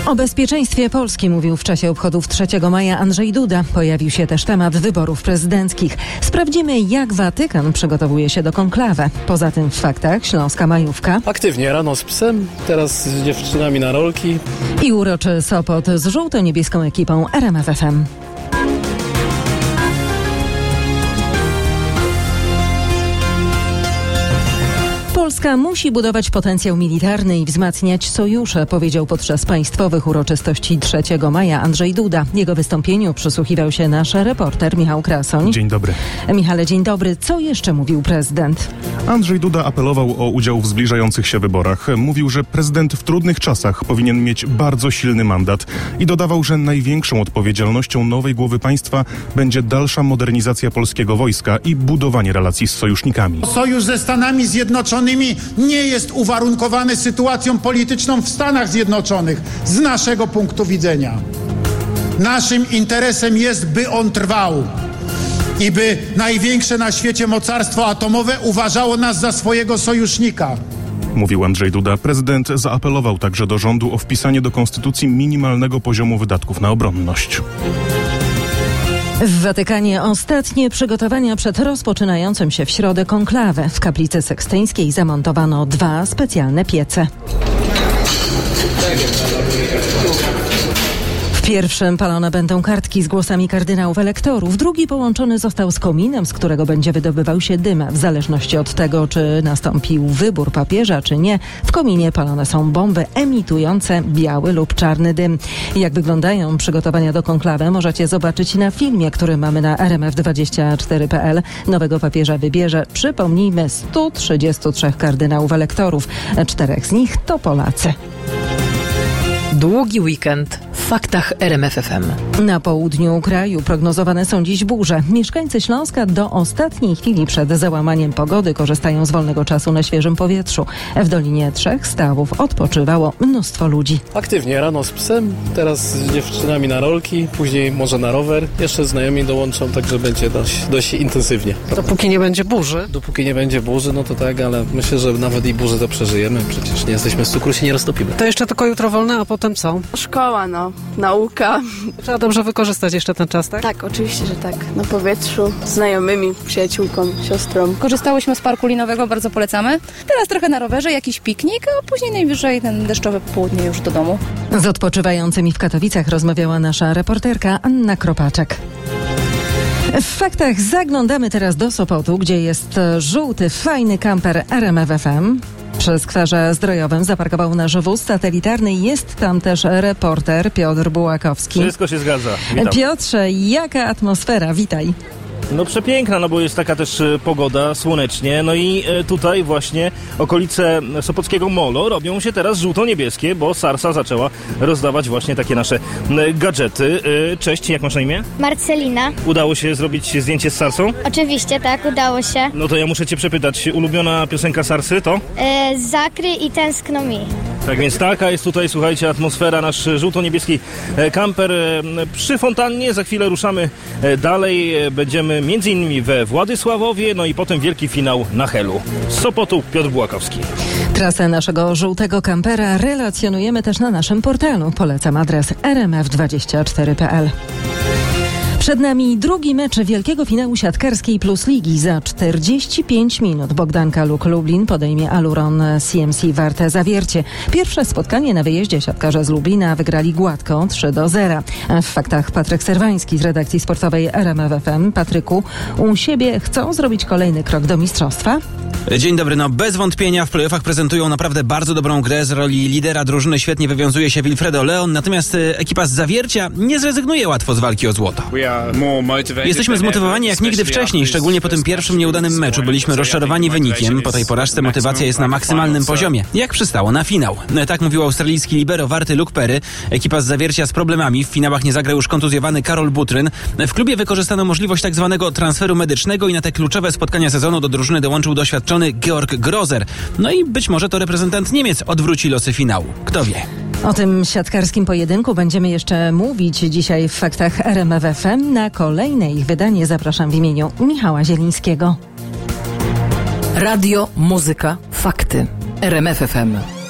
O bezpieczeństwie Polski mówił w czasie obchodów 3 maja Andrzej Duda. Pojawił się też temat wyborów prezydenckich. Sprawdzimy, jak Watykan przygotowuje się do konklawe. Poza tym w faktach śląska majówka. Aktywnie rano z psem, teraz z dziewczynami na rolki. I uroczy Sopot z żółto-niebieską ekipą RMF FM. Polska musi budować potencjał militarny i wzmacniać sojusze, powiedział podczas państwowych uroczystości 3 maja Andrzej Duda. Jego wystąpieniu przysłuchiwał się nasz reporter Michał Krasoń. Dzień dobry. Michale, dzień dobry. Co jeszcze mówił prezydent? Andrzej Duda apelował o udział w zbliżających się wyborach. Mówił, że prezydent w trudnych czasach powinien mieć bardzo silny mandat i dodawał, że największą odpowiedzialnością nowej głowy państwa będzie dalsza modernizacja polskiego wojska i budowanie relacji z sojusznikami. Sojusz ze Stanami Zjednoczonymi nie jest uwarunkowany sytuacją polityczną w Stanach Zjednoczonych z naszego punktu widzenia. Naszym interesem jest, by on trwał i by największe na świecie mocarstwo atomowe uważało nas za swojego sojusznika. Mówił Andrzej Duda. Prezydent zaapelował także do rządu o wpisanie do konstytucji minimalnego poziomu wydatków na obronność. W Watykanie ostatnie przygotowania przed rozpoczynającym się w środę konklawę. W kaplicy sekstyńskiej zamontowano 2 specjalne piece. W pierwszym palone będą kartki z głosami kardynałów elektorów. Drugi połączony został z kominem, z którego będzie wydobywał się dym. W zależności od tego, czy nastąpił wybór papieża, czy nie, w kominie palone są bomby emitujące biały lub czarny dym. Jak wyglądają przygotowania do konklawy, możecie zobaczyć na filmie, który mamy na rmf24.pl. Nowego papieża wybierze, przypomnijmy, 133 kardynałów elektorów. 4 z nich to Polacy. Długi weekend w faktach RMF FM. Na południu kraju prognozowane są dziś burze. Mieszkańcy Śląska do ostatniej chwili przed załamaniem pogody korzystają z wolnego czasu na świeżym powietrzu. W Dolinie 3 Stawów odpoczywało mnóstwo ludzi. Aktywnie rano z psem, teraz z dziewczynami na rolki, później może na rower. Jeszcze znajomi dołączą, także będzie dość intensywnie. Dopóki nie będzie burzy. Dopóki nie będzie burzy, no to tak, ale myślę, że nawet i burzę to przeżyjemy. Przecież nie jesteśmy z cukru, się nie roztopimy. To jeszcze tylko jutro wolne, a potem co? Szkoła, nauka. Trzeba dobrze wykorzystać jeszcze ten czas, tak? Tak, oczywiście, że tak. Na powietrzu, z znajomymi, przyjaciółką, siostrą. Korzystałyśmy z parku linowego, bardzo polecamy. Teraz trochę na rowerze, jakiś piknik, a później najwyżej ten deszczowe popołudnie już do domu. Z odpoczywającymi w Katowicach rozmawiała nasza reporterka Anna Kropaczek. W faktach zaglądamy teraz do Sopotu, gdzie jest żółty, fajny kamper RMF FM. Przy skwerze Zdrojowym zaparkował nasz wóz satelitarny. Jest tam też reporter Piotr Bułakowski. Wszystko się zgadza. Witam. Piotrze, jaka atmosfera? Witaj. No przepiękna, no bo jest taka też pogoda, słonecznie. No i tutaj właśnie okolice Sopockiego Molo robią się teraz żółto-niebieskie, bo Sarsa zaczęła rozdawać właśnie takie nasze gadżety. Cześć, jak masz na imię? Marcelina. Udało się zrobić zdjęcie z Sarsą? Oczywiście, tak, udało się. No to ja muszę cię przepytać, ulubiona piosenka Sarsy to? Zakryj i tęskno mi. Tak więc taka jest tutaj, słuchajcie, atmosfera, nasz żółto-niebieski kamper przy fontannie. Za chwilę ruszamy dalej, będziemy między innymi we Władysławowie, no i potem wielki finał na Helu. Z Sopotu Piotr Bułakowski. Trasę naszego żółtego kampera relacjonujemy też na naszym portalu. Polecam adres rmf24.pl. Przed nami drugi mecz wielkiego finału siatkarskiej Plus Ligi. Za 45 minut Bogdanka Luk Lublin podejmie Aluron CMC Warte Zawiercie. Pierwsze spotkanie na wyjeździe siatkarze z Lublina wygrali gładko 3-0. W faktach Patryk Serwański z redakcji sportowej RMF FM. Patryku, u siebie chcą zrobić kolejny krok do mistrzostwa? Dzień dobry, no bez wątpienia w play-offach prezentują naprawdę bardzo dobrą grę. Z roli lidera drużyny świetnie wywiązuje się Wilfredo Leon, natomiast ekipa z Zawiercia nie zrezygnuje łatwo z walki o złoto. Jesteśmy zmotywowani jak nigdy wcześniej, szczególnie po tym pierwszym nieudanym meczu. Byliśmy rozczarowani wynikiem. Po tej porażce motywacja jest na maksymalnym poziomie, jak przystało na finał. Tak mówił australijski libero Warty Luke Perry. Ekipa z Zawiercia z problemami. W finałach nie zagrał już kontuzjowany Karol Butryn. W klubie wykorzystano możliwość tak zwanego transferu medycznego i na te kluczowe spotkania sezonu do drużyny dołączył doświadczony Georg Grozer. No i być może to reprezentant Niemiec odwróci losy finału. Kto wie? O tym siatkarskim pojedynku będziemy jeszcze mówić dzisiaj w faktach RMF FM. Na kolejne ich wydanie zapraszam w imieniu Michała Zielińskiego. Radio, muzyka, fakty. RMF FM.